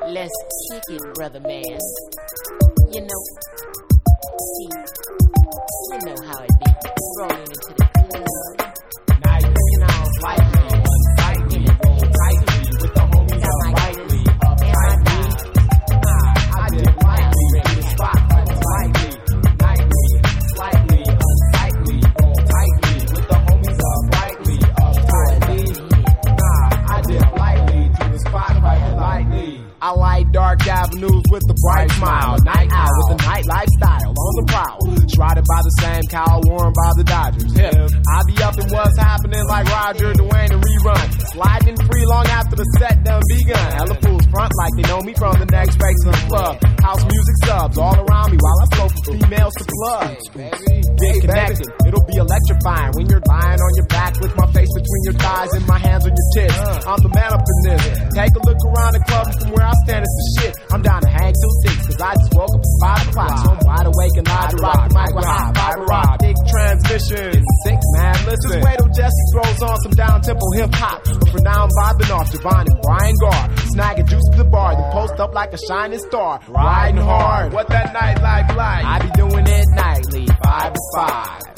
Let's kick it, brother man. You know, see, you know how it be. Rolling into the club. Now you bringing on lightly, unsightly, roll tightly with the homies unlightly, uptightly. Nah, I did lightly, to the spot, unsightly, nightly, slightly, unsightly, roll tightly with the homies uprightly, uptightly. Nah, I did lightly, to the spot, lightly. I like dark avenues with a bright smile. Night owl with a night lifestyle on the prowl. Shrouded by the same cowl worn by the Dodgers. Hip, I be up in what's happening like Roger, Dwayne, and rerun. Sliding free long after the set done begun. Hella fools front like they know me from the next face of the club. House music subs all around me while I scope for females to plugs. Get connected, it'll be electrifying when you're lying on your back with my face between your thighs and my hands on your tits. I'm the man up in this. Take a look around the club from where I stand, it's the shit. I'm down to hang till 6, cause I just woke up at 5 o'clock. So I'm wide awake and live to rock the mic with hot fiber optic transmission. It's sick, man, listen. Just wait till Jesse throws on some down-tempo hip-hop. But for now I'm vibing off Javon and Brian Garr. Snagging juice to the bar, then post up like a shining star. Riding hard. What that nightlife like? I be doing it nightly, 5 to 5.